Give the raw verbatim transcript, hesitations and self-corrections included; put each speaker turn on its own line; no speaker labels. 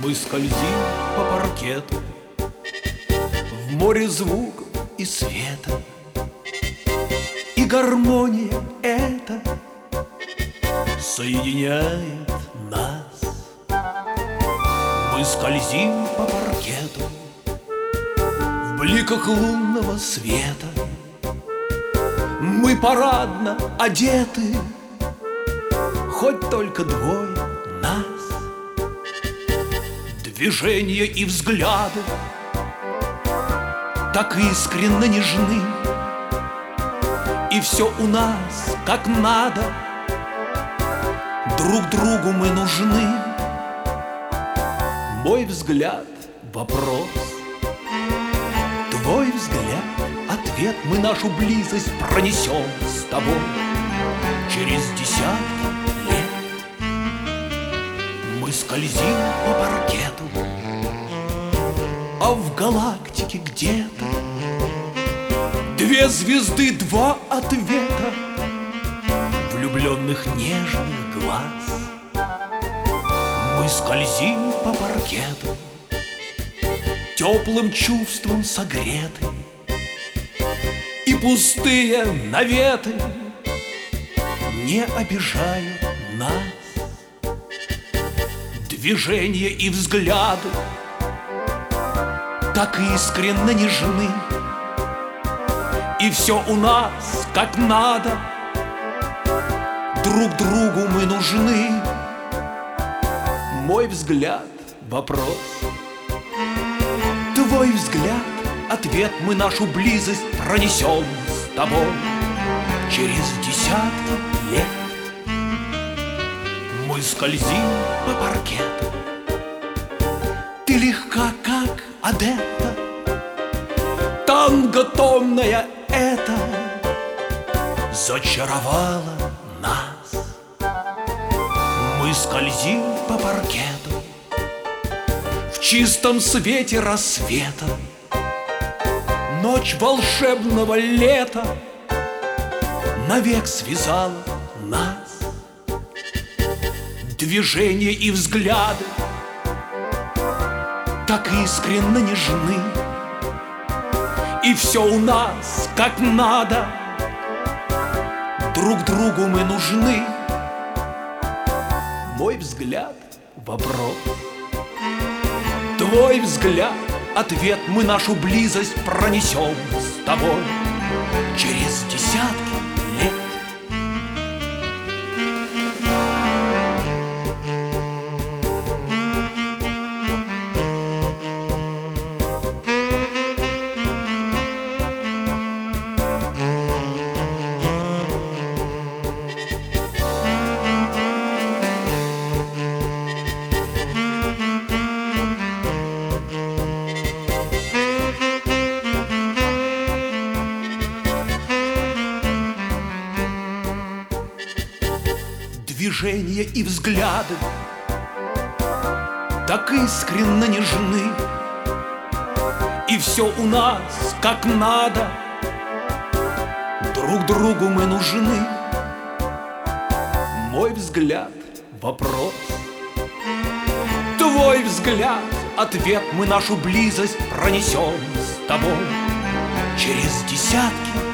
Мы скользим по паркету в море звуков и света, и гармония эта соединяет нас. Мы скользим по паркету в бликах лунного света. Мы парадно одеты, хоть только двое нас. Движения и взгляды так искренне нежны, и все у нас как надо, друг другу мы нужны. Мой взгляд — вопрос, твой взгляд — ответ. Мы нашу близость пронесем с тобой через десятки лет. Мы скользим по паркету, а в галактике где-то две звезды, два ответа влюбленных нежных глаз. Мы скользим по паркету, теплым чувством согреты, и пустые наветы не обижают нас. Движения и взгляды так искренне нежны, и все у нас как надо, друг другу мы нужны. Мой взгляд — вопрос, твой взгляд — ответ. Мы нашу близость пронесем с тобой через десятки лет. Мы скользим по паркету, ты легка, как Одетта, танго томная это зачаровало нас. Мы скользим по паркету в чистом свете рассвета. Ночь волшебного лета навек связала нас. Движения и взгляды так искренне нежны, и все у нас как надо, друг другу мы нужны. Мой взгляд — вопрос, твой взгляд — ответ. Мы нашу близость пронесем с тобой через десятки лет. Движения и взгляды так искренне нежны, и все у нас как надо, друг другу мы нужны. Мой взгляд — вопрос, твой взгляд — ответ. Мы нашу близость пронесем с тобой через десятки